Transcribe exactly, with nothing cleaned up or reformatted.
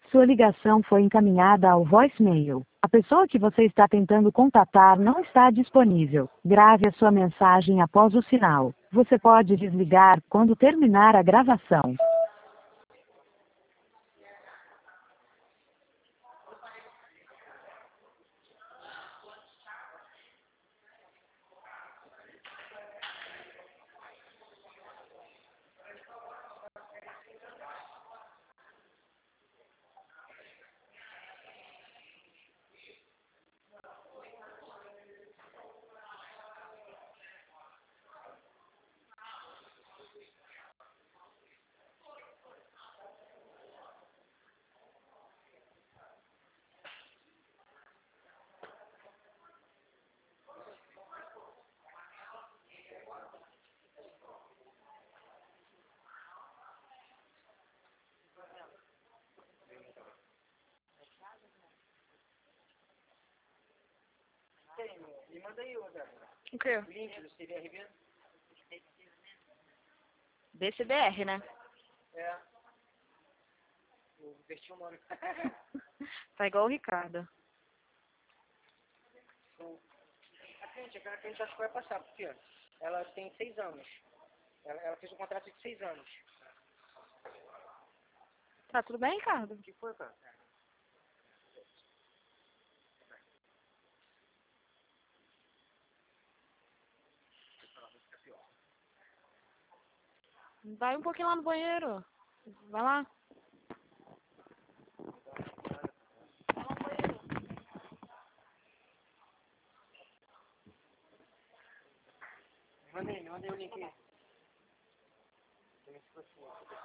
Sua ligação foi encaminhada ao voicemail. A pessoa que você está tentando contatar não está disponível. Grave a sua mensagem após o sinal. Você pode desligar quando terminar a gravação. Me manda aí, Roberto. O quê? O link do C B R B. D C B R, né? É. Eu investi o nome. Tá igual o Ricardo. A cliente, a cliente acho que vai passar, porque ela tem seis anos. Ela, ela fez um contrato de seis anos. Tá tudo bem, Ricardo? O que foi, cara? Vai um pouquinho lá no banheiro. Vai lá. Me manda aí, me manda aí o link aí. Também se fosse.